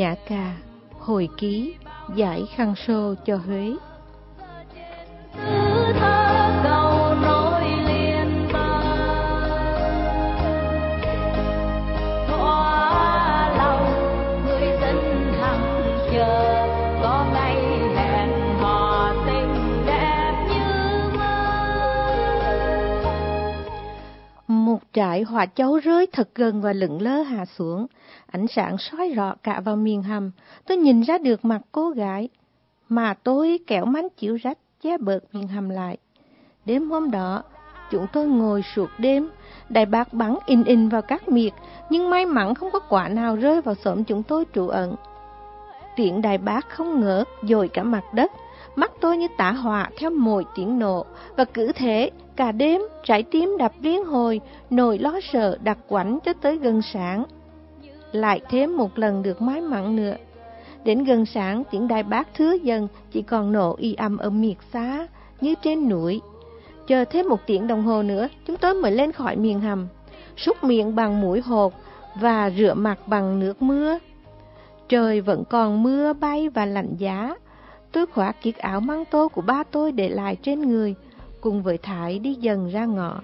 Nhã Ca, hồi ký, giải khăn xô cho Huế. Một trại hỏa chấu rơi thật gần và lững lơ hạ xuống, ánh sáng soi rọi cả vào miền hầm. Tôi nhìn ra được mặt cô gái, mà tôi kéo mảnh chiếu rách che bớt miền hầm lại. Đêm hôm đó, chúng tôi ngồi suốt đêm, đại bác bắn in vào các miệt, nhưng may mắn không có quả nào rơi vào xóm chúng tôi trú ẩn. Tiếng đại bác không ngớt dội cả mặt đất, mắt tôi như tả hỏa theo mỗi tiếng nổ, và cứ thế cả đêm trái tim đập liên hồi, nỗi lo sợ đặc quánh cho tới gần sáng. Lại thêm một lần được may mắn nữa. Đến gần sáng, tiếng đại bác thưa dần, chỉ còn nổ y ầm ở miệt xa như trên núi. Chờ thêm một tiếng đồng hồ nữa, chúng tôi mới lên khỏi miền hầm, súc miệng bằng muối hột và rửa mặt bằng nước mưa. Trời vẫn còn mưa bay và lạnh giá. Tôi khoác chiếc áo măng tô của ba tôi để lại trên người, cùng với Thái đi dần ra ngõ.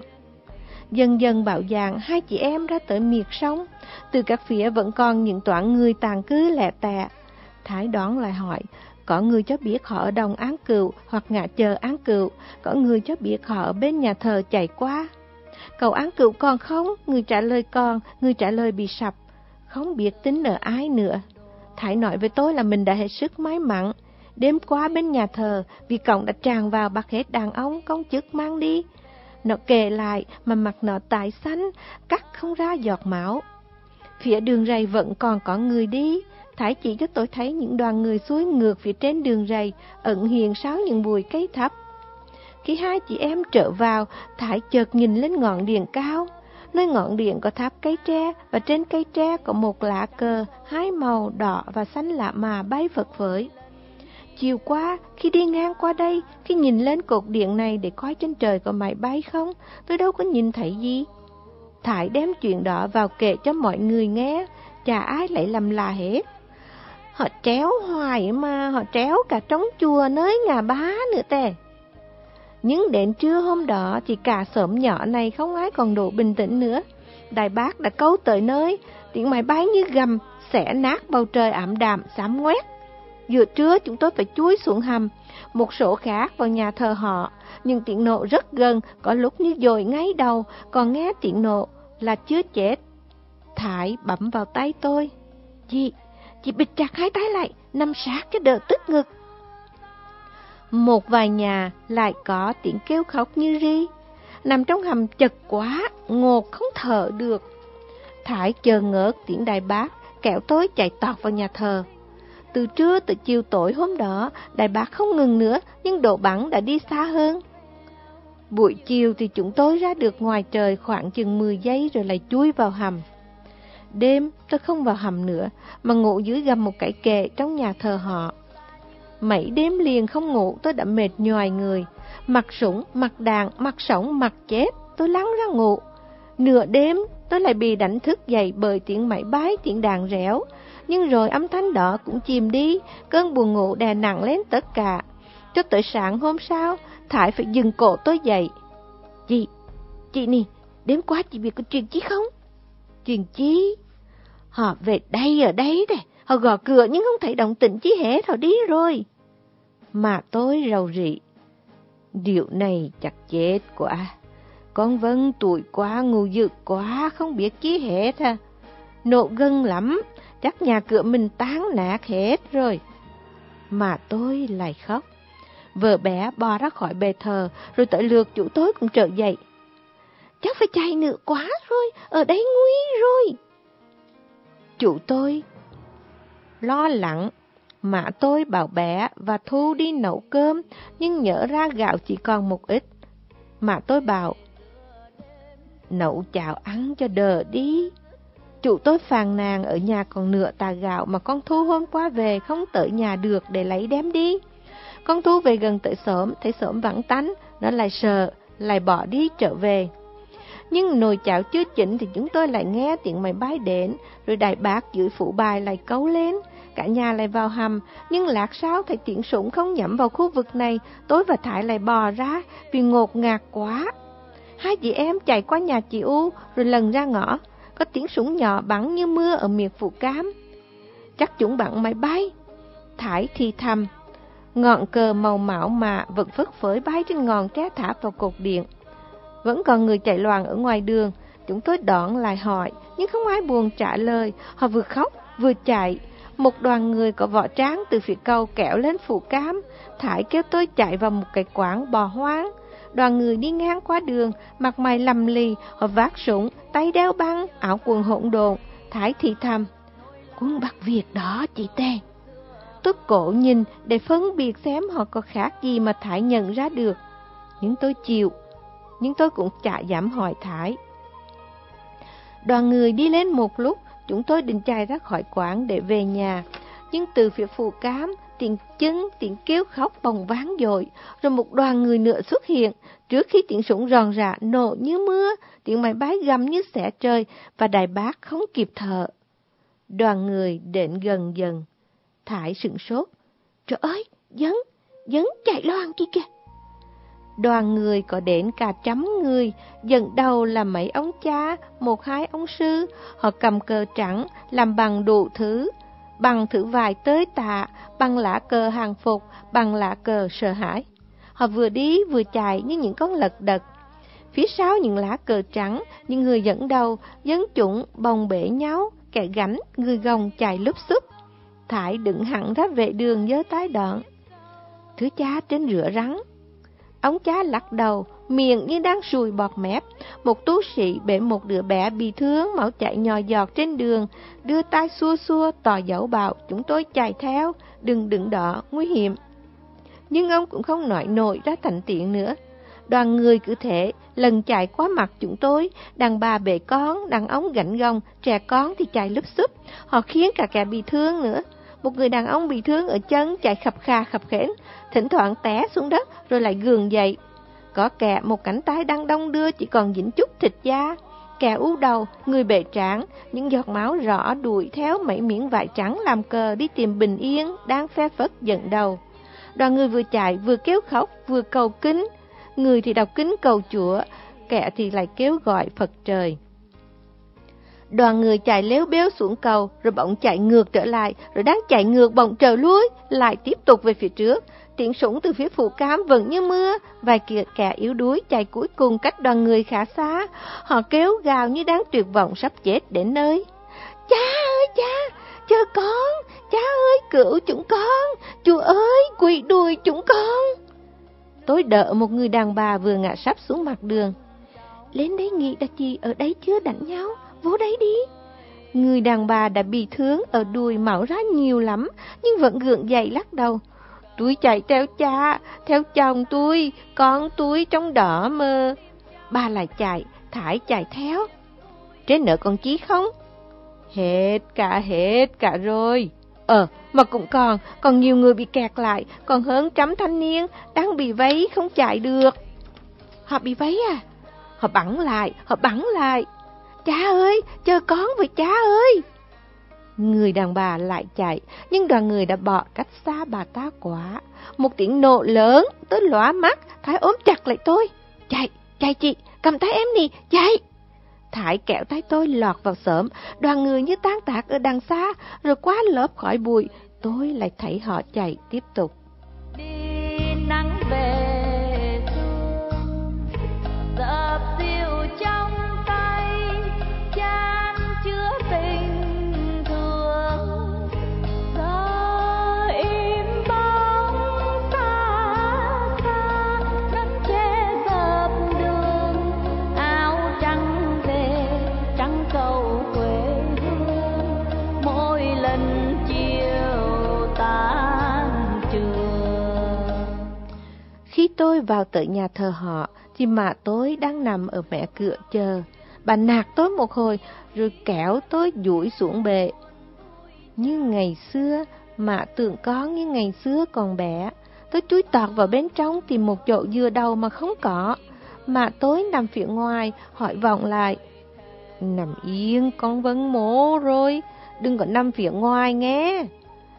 Dần dần bão dạn, hai chị em ra tới miệt sông. Từ các phía vẫn còn những toán người tàn cư lẻ tẻ. Thái đoán lại hỏi, có người cho biết họ ở đồng Án Cựu hoặc ngã chờ Án Cựu, có người cho biết họ ở bên nhà thờ chạy qua. Cầu Án Cựu còn không? Người trả lời còn, người trả lời bị sập. Không biết tính ở ai nữa. Thái nói với tôi là mình đã hết sức may mắn. Đêm qua bên nhà thờ, vì cổng đã tràn vào bắt hết đàn ông công chức mang đi. Nó kể lại mà mặt nó tái xanh, cắt không ra giọt máu. Phía đường rầy vẫn còn có người đi. Thái chỉ cho tôi thấy những đoàn người xuôi ngược phía trên đường rầy, ẩn hiện sau những bụi cây thấp. Khi hai chị em trở vào, Thái chợt nhìn lên ngọn điện cao. Nơi ngọn điện có tháp cây tre, và trên cây tre có một lá cờ, hai màu đỏ và xanh lạ mà bay phất phới. Chiều qua, khi đi ngang qua đây, khi nhìn lên cột điện này để coi trên trời có máy bay không, tôi đâu có nhìn thấy gì. Thái đem chuyện đó vào kể cho mọi người nghe, chả ai lại làm lạ hết. Họ tréo hoài mà, họ tréo cả trong chùa nơi nhà bá nữa tè. Nhưng đến trưa hôm đó thì cả xóm nhỏ này không ai còn đủ bình tĩnh nữa. Đại bác đã câu tới nơi, tiếng máy bay như gầm, xẻ nát bầu trời ảm đạm, xám ngoét. Giữa trưa chúng tôi phải chui xuống hầm, một số khác vào nhà thờ họ, nhưng tiếng nổ rất gần, có lúc như dội ngay đầu, còn nghe tiếng nổ là chưa chết. Thái bấm vào tay tôi. Chị bịt chặt hai tay lại, nằm sát cho đỡ tức ngực. Một vài nhà lại có tiếng kêu khóc như ri. Nằm trong hầm chật quá, ngột không thở được. Thái chờ ngớt tiếng đại bác, kéo tôi chạy tọt vào nhà thờ. Từ trưa tới chiều tối hôm đó, đại bác không ngừng nữa, nhưng độ bắn đã đi xa hơn. Buổi chiều thì chúng tôi ra được ngoài trời khoảng chừng 10 giây rồi lại chui vào hầm. Đêm tôi không vào hầm nữa, mà ngủ dưới gầm một cái kệ trong nhà thờ họ. Mấy đêm liền không ngủ, tôi đã mệt nhoài người. Mặc súng, mặc đạn, mặc sống, mặc chết, tôi lăn ra ngủ. Nửa đêm tôi lại bị đánh thức dậy bởi tiếng máy bay, tiếng đạn réo. Nhưng rồi âm thanh đó cũng chìm đi, cơn buồn ngủ đè nặng lên tất cả. Cho tới sáng hôm sau, Thái phải dừng cổ tôi dậy. Chị nè, đêm qua chị biết có chuyện chi không? Chuyện chi? Họ về đây ở đấy đây, họ gõ cửa nhưng không thấy động tĩnh chi hết, họ đi rồi. Mà tôi rầu rĩ. Điều này chắc chết quá. Con Vân tuổi quá, ngu dữ quá, không biết chi hết à. Nộ gần lắm, chắc nhà cửa mình tán nát hết rồi. Mà tôi lại khóc. Vợ bé bò ra khỏi bề thờ, rồi tới lượt chủ tôi cũng trở dậy. Chắc phải chạy nữa quá rồi, ở đây nguy rồi. Chủ tôi lo lắng, mà tôi bảo bé và Thu đi nấu cơm, nhưng nhớ ra gạo chỉ còn một ít. Mà tôi bảo, nấu cháo ăn cho đỡ đi. Chủ tôi phàn nàn ở nhà còn nửa tà gạo mà con Thu hôm qua về không tới nhà được để lấy đem đi. Con Thu về gần tới xóm, thấy xóm vắng tanh, nó lại sợ, lại bỏ đi trở về. Nhưng nồi cháo chưa chín thì chúng tôi lại nghe tiếng máy bay đến, rồi đại bác dưới phủ bài lại cấu lên. cả nhà lại vào hầm, nhưng lát sau thấy tiếng súng không nhắm vào khu vực này, tôi và Thái lại bò ra vì ngột ngạt quá. Hai chị em chạy qua nhà chị U rồi lần ra ngõ, có tiếng súng nhỏ bắn như mưa ở miệt Phù Cám. Chắc chúng bắn máy bay. Thái thì thầm. Ngọn cờ màu máu mạ vẫn phất phới bay trên ngọn tre tháp vào cột điện. Vẫn còn người chạy loạn ở ngoài đường. Chúng tôi đón lại hỏi, nhưng không ai buồn trả lời. Họ vừa khóc vừa chạy. Một đoàn người có võ tráng từ phía cầu kéo lên Phù Cám. Thái kêu tôi chạy vào một cái quán bò hoang. Đoàn người đi ngang qua đường, mặt mày lầm lì, họ vác súng, tay đeo băng, áo quần hỗn độn. Thái thì thầm. Quân Bắc Việt đó chị Tê. Tôi cố nhìn để phân biệt xem họ có khác gì mà Thái nhận ra được. Nhưng tôi chịu. Nhưng tôi cũng chả dám hỏi Thái. Đoàn người đi lên một lúc, chúng tôi định chạy ra khỏi quán để về nhà. Nhưng từ phía Phù Cám, tiếng chân, tiếng kêu khóc bồng vang dội, rồi một đoàn người nữa xuất hiện. Trước khi tiếng súng ròn rã nổ như mưa, tiếng máy bay gầm như xẻ trời và Đại Bác không kịp thở. Đoàn người đến gần dần. Thái sửng sốt. Trời ơi, Dấn chạy loạn kia kìa. Đoàn người có đến cả 100 người, dẫn đầu là mấy ông cha, 1-2 ông sư. Họ cầm cờ trắng, làm bằng đủ thứ, bằng thử vải tới tạ, bằng lá cờ hàng phục, bằng lá cờ sợ hãi. Họ vừa đi vừa chạy như những con lật đật. Phía sau những lá cờ trắng, những người dẫn đầu, dân chúng bồng bể nhau, kẻ gánh, người gồng chạy lúp xúp. Thái đứng hẳn ra vệ đường giơ tay đón. Thứ cha trên rửa rắn. Ông cha lắc đầu, miệng như đang sùi bọt mép. Một tu sĩ bế một đứa bé bị thương, máu chảy nhò giọt trên đường, đưa tay xua xua tỏ dấu bảo chúng tôi chạy theo, đừng đứng đó, nguy hiểm. Nhưng ông cũng không nói nổi ra thành tiếng nữa. Đoàn người cứ thế, lần chạy qua mặt chúng tôi, đàn bà bế con, đàn ông gánh gồng, trẻ con thì chạy lúp xúp. Họ khiến cả kẻ bị thương nữa. Một người đàn ông bị thương ở chân chạy khập khà khập khểnh, thỉnh thoảng té xuống đất rồi lại gượng dậy. Có kẻ một cánh tay đang đong đưa chỉ còn dính chút thịt da, kẻ u đầu, người bể trán, những giọt máu rõ đuổi theo mấy miếng vải trắng làm cờ đi tìm bình yên đang phe phất dẫn đầu. Đoàn người vừa chạy vừa kêu khóc vừa cầu kính, người thì đọc kính cầu Chúa, kẻ thì lại kêu gọi Phật trời. Đoàn người chạy léo béo xuống cầu, rồi bỗng chạy ngược trở lại, rồi đang chạy ngược bỗng trở lui, lại tiếp tục về phía trước. Tiếng súng từ phía Phù Cám vẫn như mưa, vài kẻ yếu đuối chạy cuối cùng cách đoàn người khá xa. Họ kêu gào như đang tuyệt vọng sắp chết đến nơi. Cha ơi cha, chờ con, cha ơi cứu chúng con, Chúa ơi quỵ đùi chúng con. Tôi đỡ một người đàn bà vừa ngã sắp xuống mặt đường. Lên đây nghĩ đã chị ở đây chưa đánh nhau, vô đây đi. Người đàn bà đã bị thương ở đùi, máu ra nhiều lắm, nhưng vẫn gượng dậy lắc đầu. Tôi chạy theo cha, theo chồng tôi, con tôi trong đó mà. Bà lại chạy, Thái chạy theo. Trên nợ còn chí không? Hết cả rồi. Mà cũng còn nhiều người bị kẹt lại, còn hơn 100 thanh niên đang bị vây không chạy được. Họ bị vây à? Họ bắn lại. Cha ơi, chờ con với cha ơi. Người đàn bà lại chạy, nhưng đoàn người đã bỏ cách xa bà ta quá. Một tiếng nổ lớn, tôi lóa mắt, Thái ôm chặt lại tôi. Chạy chị, cầm tay em nè, chạy. Thái kéo tay tôi lọt vào xóm, đoàn người như tan tác ở đằng xa, rồi qua lớp khói bụi, tôi lại thấy họ chạy tiếp tục. Đi nắng về sương, dập dịu trong tay, chan chứa tình thương, gió im bóng xa xa, nắng che dập đường, áo trắng về trắng cầu quê hương, mỗi lần chiều tan trường. Khi tôi vào tới nhà thờ họ, thì mẹ tôi đang nằm ở mẹ cửa chờ. Bà nạt tôi một hồi, rồi kéo tôi dúi xuống bệ. Như ngày xưa, mẹ tưởng con như ngày xưa còn bé. Tôi chui tọt vào bên trong tìm một chỗ dựa đầu mà không có. Mẹ tôi nằm phía ngoài, hỏi vọng lại. Nằm yên, con vẫn mổ rồi, đừng có nằm phía ngoài nghe.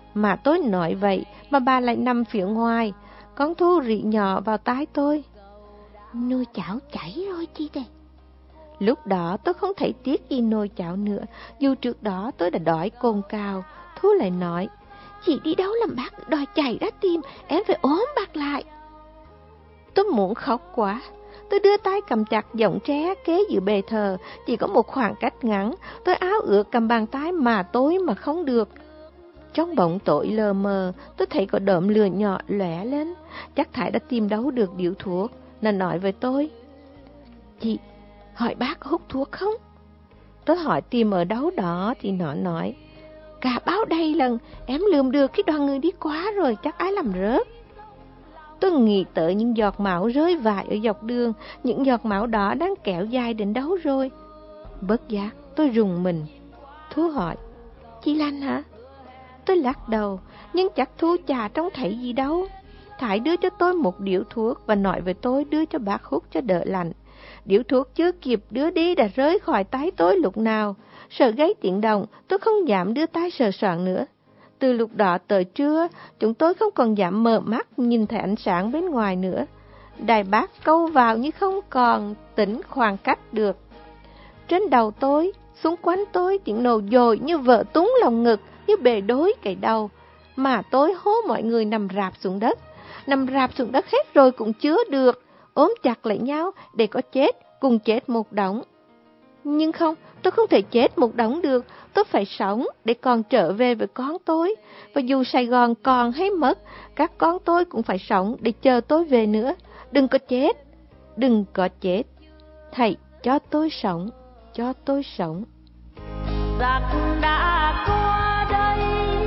Mà tôi nói vậy mà bà lại nằm phía ngoài. Con Thu rỉ nhỏ vào tai tôi: Nồi cháo cháy rồi chị đây. Lúc đó tôi không thấy tiếc gì nồi cháo nữa, dù trước đó tôi đã đói cồn cào. Thu lại nói: Chị đi đâu làm bác đòi chạy ra tìm, em phải ốm bác lại. Tôi muốn khóc quá. Tôi đưa tay cầm chặt giọng tre kế giữa bề thờ, chỉ có một khoảng cách ngắn. Tôi áo ước cầm bàn tay mà tối mà không được. Trong bóng tối lờ mờ, tôi thấy có đốm lửa nhỏ lóe lên. Chắc Thái đã tìm đâu được điếu thuốc. Nó nói với tôi: Chị hỏi bác hút thuốc không? Tôi hỏi tìm ở đâu đó thì nó nói: Cả báo đầy lần, em lượm được cái đoàn người đi quá rồi, chắc ai làm rớt. Tôi nghĩ tới những giọt máu rơi vãi ở dọc đường, những giọt máu đó đang kéo dài đến đâu rồi. Bất giác tôi rùng mình. Thu hỏi: Chị Lanh hả? Tôi lắc đầu, nhưng chắc Thu chả trông thấy gì đâu. Thái đưa cho tôi một điếu thuốc và nói với tôi đưa cho bác hút cho đỡ lạnh. Điếu thuốc chưa kịp đưa đi đã rơi khỏi tay tôi lúc nào. Sợ gây tiếng động, tôi không dám đưa tay sờ soạng nữa. Từ lúc đó tới trưa, chúng tôi không còn dám mở mắt nhìn thấy ánh sáng bên ngoài nữa. Đài bác câu vào như không còn tính khoảng cách được. Trên đầu tôi, xung quanh tôi, tiếng nổ dồi như vỡ túng lòng ngực, như bể đôi cái đầu. Mà tôi hô mọi người nằm rạp xuống đất. Nằm rạp xuống đất hết rồi cũng chưa được, ôm chặt lại nhau để có chết, cùng chết một đống. Nhưng không, tôi không thể chết một đống được, tôi phải sống để còn trở về với con tôi. Và dù Sài Gòn còn hay mất, các con tôi cũng phải sống để chờ tôi về nữa. Đừng có chết, đừng có chết. Thầy cho tôi sống, cho tôi sống. Giặc đã qua đây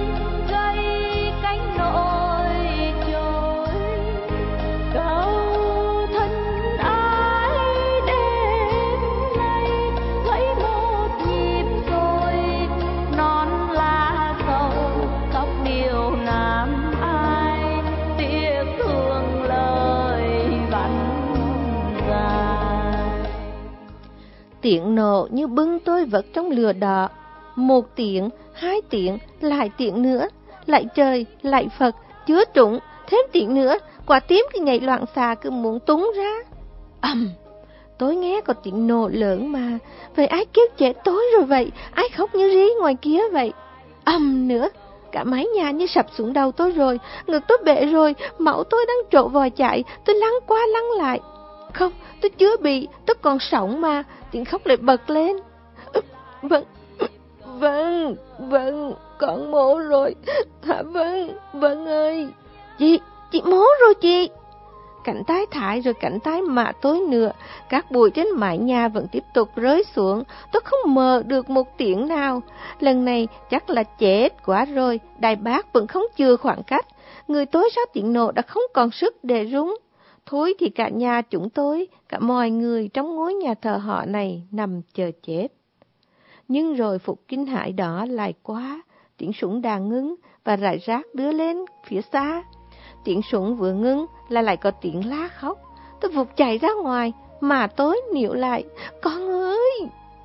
gây cánh nỗi trôi, câu thân ai đến nay gãy một nhịp rồi, non lá sầu khóc điều nam ai, tiếc thương lời vắn dài. Tiếng nổ như bưng tôi vật trong lửa đỏ. Một tiếng, hai tiếng, lại tiếng nữa. Lại trời, lại Phật, chứa trụng, thêm tiếng nữa. Quả tím cái nhảy loạn xà cứ muốn túng ra. Tôi nghe có tiếng nổ lớn mà. Vậy ai kêu chết tôi rồi vậy? Ai khóc như rí ngoài kia vậy? Nữa, cả mái nhà như sập xuống đầu tôi rồi. Ngực tôi bể rồi, máu tôi đang trổ vòi chạy. Tôi lăn qua lăn lại. Không, tôi chưa bị, tôi còn sống mà. Tiếng khóc lại bật lên. Vâng, con mổ rồi. Hả Vân ơi. Chị mổ rồi chị. Cánh tay Thái rồi cánh tay mạ tôi nữa. Các bụi trên mái nhà vẫn tiếp tục rơi xuống. Tôi không mờ được một tiếng nào. Lần này chắc là chết quá rồi. Đài bác vẫn không chừa khoảng cách. Người tôi sau tiếng nổ đã không còn sức để rúng. Thôi thì cả nhà chúng tôi, cả mọi người trong ngôi nhà thờ họ này nằm chờ chết. Nhưng rồi phục kinh hãi đó lại quá, tiếng súng đàn ngưng và rải rác đưa lên phía xa. Tiếng súng vừa ngưng là lại có tiếng la khóc. Tôi vụt chạy ra ngoài, mà tôi níu lại: Con ơi,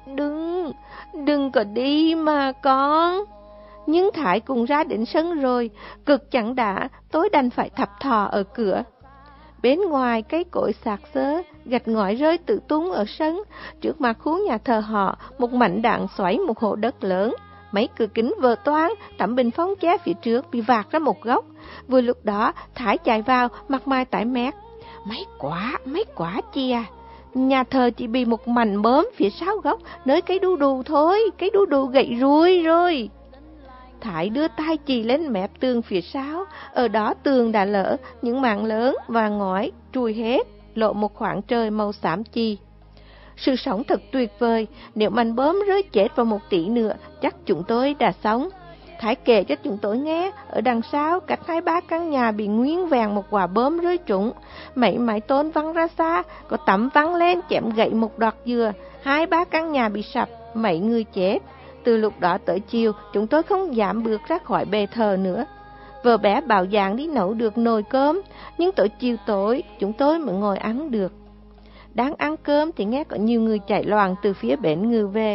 đừng có đi mà con. Nhưng Thái cùng ra đến sân rồi, cực chẳng đã, tôi đành phải thập thò ở cửa. Bên ngoài cây cối sạc xơ, gạch ngói rơi tự tung ở sân. Trước mặt khu nhà thờ họ, một mảnh đạn xoáy một hố đất lớn. Mấy cửa kính vỡ toang, tấm bình phong che phía trước bị vạt ra một góc. Vừa lúc đó, Thái chạy vào, mặt mày tái mét: Mấy quả chìa. Nhà thờ chỉ bị một mảnh bơm phía sau góc, nơi cây đu đù thôi, cây đu đù gãy ruồi rồi. Thái đưa tay chỉ lên mép tường phía sau. Ở đó tường đã lỡ, những mảng lớn và ngói trùi hết, lộ một khoảng trời màu xám chì. Sự sống thật tuyệt vời. Nếu mảnh bom rơi chết vào một tỷ nữa, chắc chúng tôi đã sống. Thái kể cho chúng tôi nghe, ở đằng sau cách 2-3 căn nhà bị nguyên vẹn một quả bom rơi trúng. Mấy mái tôn văng ra xa, có tấm văng lên chém gãy một đọt dừa. 2-3 căn nhà bị sập, mấy người chết. Từ lúc đó tới chiều, chúng tôi không dám bước ra khỏi bề thờ nữa. Vợ bé bảo dạng đi nấu được nồi cơm, nhưng tới chiều tối, chúng tôi mới ngồi ăn được. Đang ăn cơm thì nghe có nhiều người chạy loạn từ phía bến ngừ về.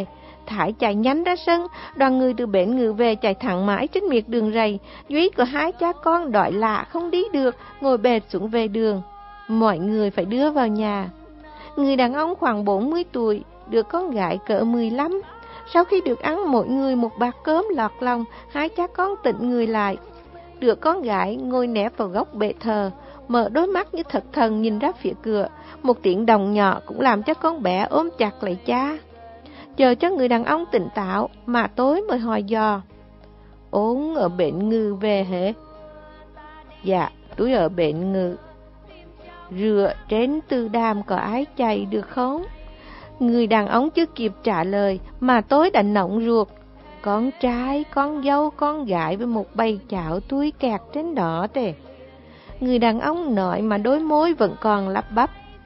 Thải chạy nhanh ra sân, đoàn người từ bến ngự về chạy thẳng mãi trên miệt đường rầy. Duy có hai cha con đói lạ không đi được, ngồi bệt xuống về đường. Mọi người phải đưa vào nhà. Người đàn ông khoảng 40 tuổi, đứa con gái cỡ 15. Sau khi được ăn mỗi người một bát cơm lọt lòng, hai cha con tỉnh người lại. Đứa con gái ngồi nép vào góc bệ thờ, mở đôi mắt như thật thần nhìn ra phía cửa. Một tiếng đồng nhỏ cũng làm cho con bé ôm chặt lấy cha. Chờ cho người đàn ông tỉnh táo, mà tối mới hỏi dò: "Ôn ở bệnh ngự về hả?" "Dạ, tôi ở bệnh ngự." "Rửa trên Từ Đàm có ai chạy được không?" Người đàn ông chưa kịp trả lời, mà tối đã nóng ruột. Con trai, con dâu, con gái với một bầy chảo túi kẹt trên đó tề. Người đàn ông nói mà đôi môi vẫn còn lắp bắp: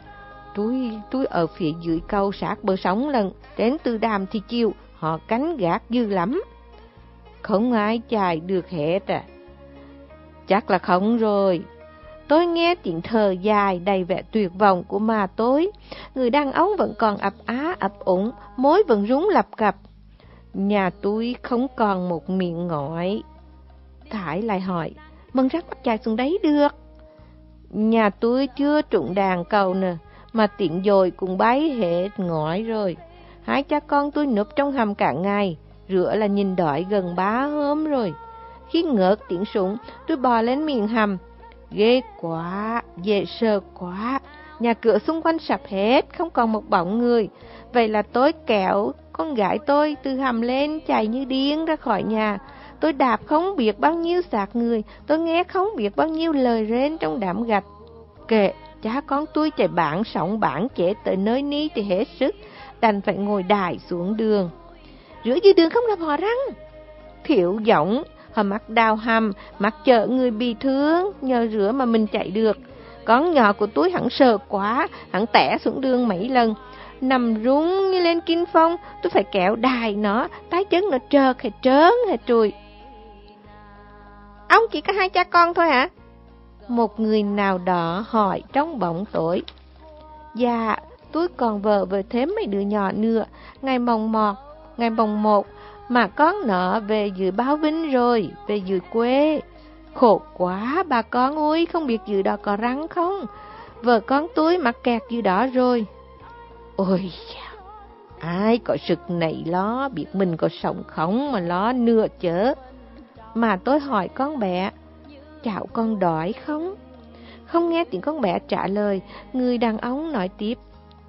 Tôi ở phía dưới cầu sát bờ sông lần, đến Từ Đàm thì chịu, họ canh gác dữ lắm. Không ai chạy được hết à? Chắc là không rồi. Tôi nghe tiếng thở dài đầy vẻ tuyệt vọng của mà tối. Người đàn ông vẫn còn ấp á ấp úng, môi vẫn rúng lập cập. Nhà tôi không còn một miệng ngói. Thải lại hỏi: "Mừng rắc bắt chạy xuống đấy được?" "Nhà tôi chưa trụng đàn cầu nè, mà tiếng dồi cũng bay hết ngói rồi. Hai cha con tôi núp trong hầm cả ngày, rửa là nhìn đói gần 3 hôm rồi. Khi ngớt tiếng súng, tôi bò lên miệng hầm. Ghê quá, dễ sợ quá. Nhà cửa xung quanh sập hết, không còn một bóng người. Vậy là tôi kéo con gái tôi từ hầm lên, chạy như điên ra khỏi nhà. Tôi đạp không biết bao nhiêu xác người, tôi nghe không biết bao nhiêu lời rên trong đám gạch. Kệ, cha con tôi chạy bản sống bản chết tới nơi ní thì hết sức, đành phải ngồi đài xuống đường. Rửa dưới đường không gặp họ răng. Thiểu giọng, họ mắc đào hầm, mắc chở người bị thương, nhờ rửa mà mình chạy được. Con nhỏ của tôi hắn sợ quá, hắn té xuống đường mấy lần, nằm rúng như lên kinh phong. Tôi phải kéo đài nó, tay chân nó trợt hay trớn hay trùi." "Ông chỉ có hai cha con thôi hả?" một người nào đó hỏi trong bóng tối. "Dạ, tôi còn vợ với thêm mấy đứa nhỏ nữa. Ngày mồng 1 mà con nó về dưới Báo Vinh rồi, về dưới quê. Khổ quá bà con ơi, không biết dưới đó có rắn không? Vợ con tôi mắc kẹt dưới đó rồi." Ôi, ai có sực này lo, biết mình có sống không mà lo nữa chớ. Mà tôi hỏi con bé: "Cháu con đói không?" Không nghe tiếng con bé trả lời, người đàn ông nói tiếp: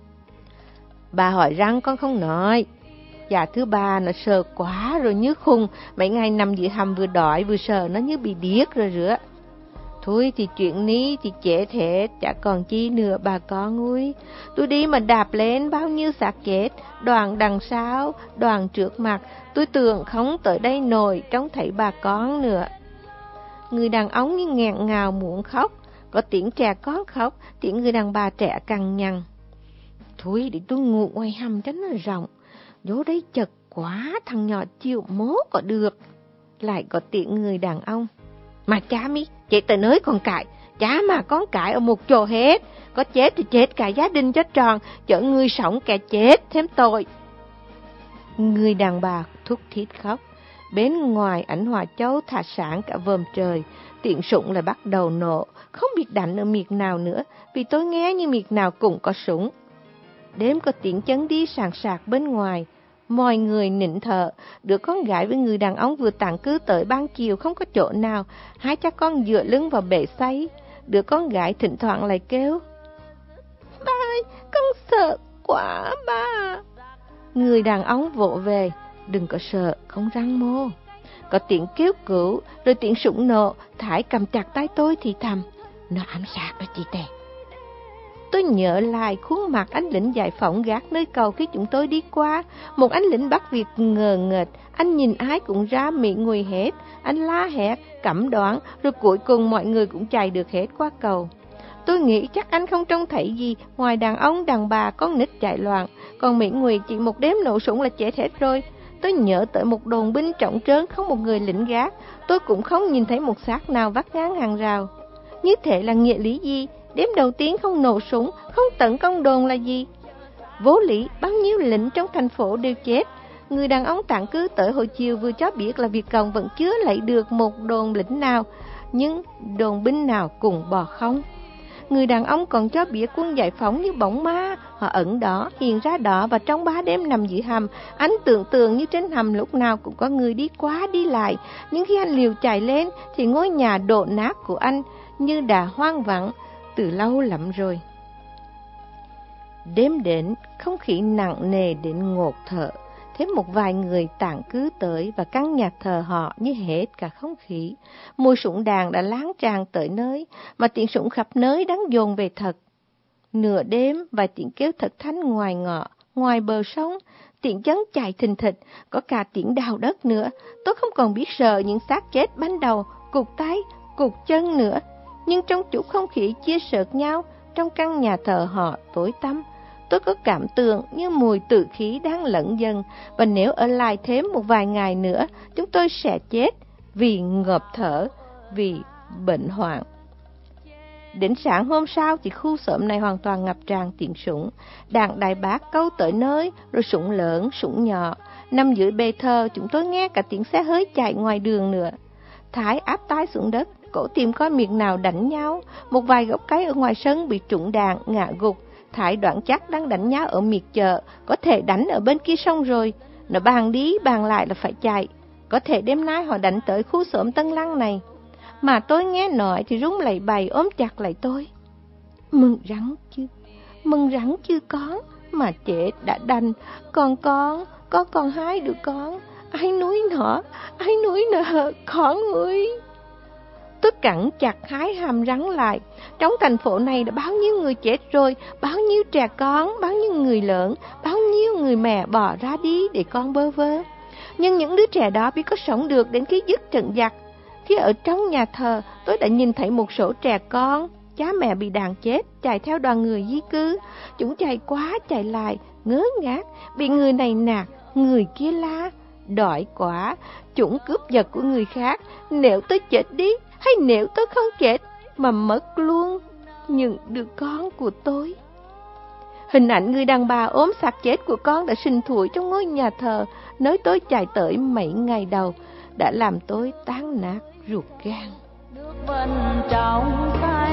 "Bà hỏi răng con không nói. Dạ thưa bà, nó sợ quá rồi như khùng, mấy ngày nằm dưới hầm vừa đói vừa sợ nó như bị điếc rồi rửa. Thôi thì chuyện ní thì chết hết, chả còn chi nữa bà con ơi. Tôi đi mà đạp lên bao nhiêu xác chết, đoàn đằng sau, đoàn trước mặt, tôi tưởng không tới đây nổi trông thấy bà con nữa." Người đàn ông như nghẹn ngào muốn khóc, có tiếng trẻ con khóc, tiếng người đàn bà trẻ cằn nhằn: "Thôi để tôi ngủ ngoài hầm cho nó rộng, vô đây chật quá, thằng nhỏ chịu mố có được." Lại có tiếng người đàn ông: "Mà cha mi, chạy tới nơi còn cãi, cha mà con cãi ở một chỗ hết, có chết thì chết cả gia đình cho tròn, chở người sống kẻ chết thêm tội." Người đàn bà thút thít khóc. Bên ngoài Ảnh Hòa Châu thả sáng cả vòm trời, tiếng súng lại bắt đầu nổ, không biết đánh ở miệt nào nữa, vì tôi nghe như miệt nào cũng có súng. Đêm có tiếng chân đi sàn sạc bên ngoài, mọi người nín thở. Đứa con gái với người đàn ông vừa tản cư tới ban chiều không có chỗ nào, hai cha con dựa lưng vào bệ xay. Đứa con gái thỉnh thoảng lại kêu: "Ba ơi, con sợ quá ba." Người đàn ông vỗ về: "Đừng có sợ, không răng mô." Có tiếng kêu cứu, rồi tiếng súng nổ. Thải cầm chặt tay tôi thì thầm: "Nó ám sát đó chị Tè." Tôi nhớ lại khuôn mặt anh lính giải phóng gác nơi cầu khi chúng tôi đi qua. Một anh lính Bắc Việt ngờ nghệch, anh nhìn ai cũng ra miệng nguy hết. Anh la hét, cẩm đoán, rồi cuối cùng mọi người cũng chạy được hết qua cầu. Tôi nghĩ chắc anh không trông thấy gì ngoài đàn ông, đàn bà, con nít chạy loạn. Còn Mỹ Nguy chỉ một đêm nổ súng là chết hết rồi. Tôi nhớ tới một đồn binh trống trơn, không một người lính gác. Tôi cũng không nhìn thấy một xác nào vắt ngang hàng rào. Như thế là nghĩa lý gì? Đêm đầu tiên không nổ súng, không tấn công đồn là gì? Vô lý, bao nhiêu lính trong thành phố đều chết. Người đàn ông tản cư tới hồi chiều vừa cho biết là Việt Cộng vẫn chưa lấy được một đồn lính nào, nhưng đồn binh nào cũng bỏ không. Người đàn ông còn cho biết quân giải phóng như bóng ma, họ ẩn đó, hiện ra đó, và trong 3 đêm nằm dưới hầm, anh tưởng tượng như trên hầm lúc nào cũng có người đi qua đi lại. Nhưng khi anh liều chạy lên thì ngôi nhà đổ nát của anh như đã hoang vắng từ lâu lắm rồi. Đêm đến, không khí nặng nề đến ngột thở. Thêm một vài người tản cư tới và căn nhà thờ họ như hết cả không khí. Mùi súng đạn đã láng tràn tới nơi, mà tiếng súng khắp nơi đang dồn về thật. Nửa đêm và tiếng kêu thật thanh ngoài ngõ, ngoài bờ sông, tiếng chân chạy thình thịch, có cả tiếng đào đất nữa. Tôi không còn biết sợ những xác chết ban đầu, cụt tay, cụt chân nữa. Nhưng trong chút không khí chia sợt nhau, trong căn nhà thờ họ tối tăm, tôi có cảm tưởng như mùi tử khí đang lẫn dần, và nếu ở lại thêm một vài ngày nữa, chúng tôi sẽ chết vì ngộp thở, vì bệnh hoạn. Đến sáng hôm sau thì khu xóm này hoàn toàn ngập tràn tiếng súng. Đạn đại bác câu tới nơi, rồi súng lớn, súng nhỏ. Nằm dưới bề thờ, chúng tôi nghe cả tiếng xe hơi chạy ngoài đường nữa. Thái áp tay xuống đất, cố tìm coi miệng nào đánh nhau. Một vài gốc cây ở ngoài sân bị trúng đạn, ngã gục. Thái đoán chắc đang đánh nhau ở miệt chợ, có thể đánh ở bên kia sông rồi. Nó bàn đi bàn lại là phải chạy. Có thể đêm nay họ đánh tới khu xóm Tân Lăng này. Mà tôi nghe nói thì run lẩy bẩy ôm chặt lại tôi. Mừng rắn chứ con, mà chết đã đành. Còn con còn 2 đứa con. Ai nuôi nó, con ơi. Tôi cắn chặt 2 hàm rắn lại. Trong thành phố này đã bao nhiêu người chết rồi, bao nhiêu trẻ con, bao nhiêu người lớn, bao nhiêu người mẹ bỏ ra đi để con bơ vơ. Nhưng những đứa trẻ đó biết có sống được đến khi dứt trận giặc. Khi ở trong nhà thờ, tôi đã nhìn thấy một số trẻ con, cha mẹ bị đạn chết, chạy theo đoàn người di cư. Chúng chạy quá chạy lại, ngớ ngác, bị người này nạt, người kia la. Đói quá, chúng cướp giật của người khác. Nếu tôi chết đi, hay nếu tôi không chết, mà mất luôn những đứa con của tôi. Hình ảnh người đàn bà ốm xác chết của con đã sình thủi trong ngôi nhà thờ, nơi tôi chạy tới mấy ngày đầu, đã làm tôi tan nát ruột gan. Nước bên trong